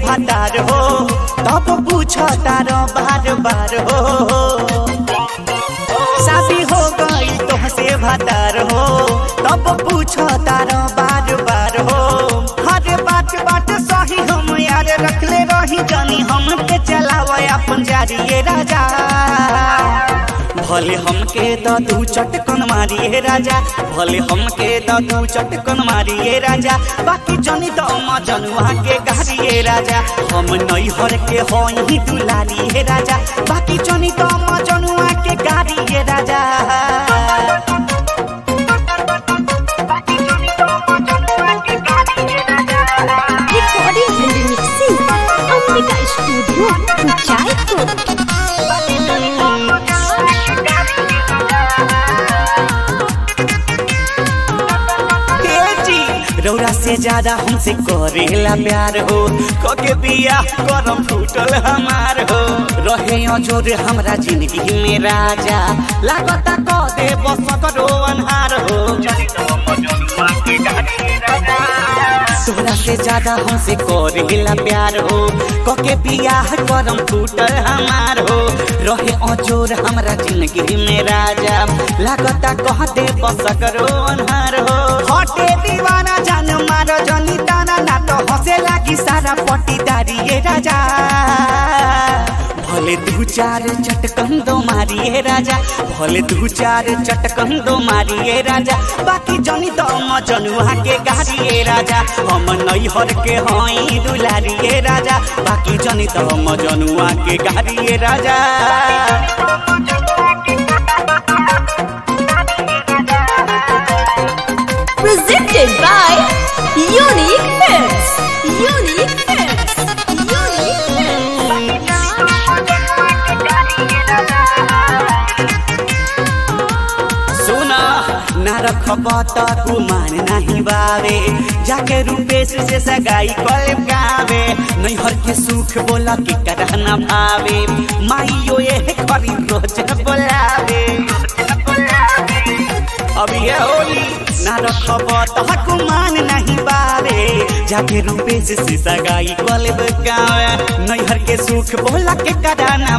भतार हो तब पूछ तार बार बार हो शादी हो गई तोहसे भतार हो तब पूछ तार बार बार हो हर बात बात सही हम यार रखले रही जानी हम के चलावे अपन जारिए राजा भले हमके दू चटकन मारिए राजा भले हमके दू चटकन मारिए राजा बाकी जनी तो मजनुआ के गारिए राजा हम नैहर के होई दुलारिए राजा बाकी जनी तो मजनुआ के गारिए राजा recording and mixing Ambika studio Kuchaikot. रौरा से ज्यादा हमसे करेला प्यार हो कके बिया करम फूटल हमार हो रहे अजोर हमरा जिंदगी में राजा लागता क दे बस करो अनहार हो तोरा से ज्यादा हमसे करेला प्यार हो कके बिया करम फूटल हमार हो रहे अजोर हमरा जिंदगी में राजा लागता कह दे बस करो अनहार हो हटे दीवाना जान मारो जनी ताना ना तो हंसे लागी सारा पट्टीदारी ये राजा भले दू चार चटकन दो मारिए राजा भले दू चार चटकन दो मारिए राजा बाकी जनी तो मजनुआ के गारिए राजा हम नैहर के हई दुलारिए राजा बाकी जनी तो मजनुआ के गारिए राजा Presented by Unique Films. Unique Films. Unique Films. सुना ना रखब त गुमान नहीं बावे जाके रूपेश से सगाई कल गावे नैहर के सुख बोला कि करह न भावे माइयो ये करी रोज बोलावे अब ये होली ना रखब त गुमान नहीं बावे जाके रूपेश से सगाई कल गावे नैहर के सुख बोला के करह न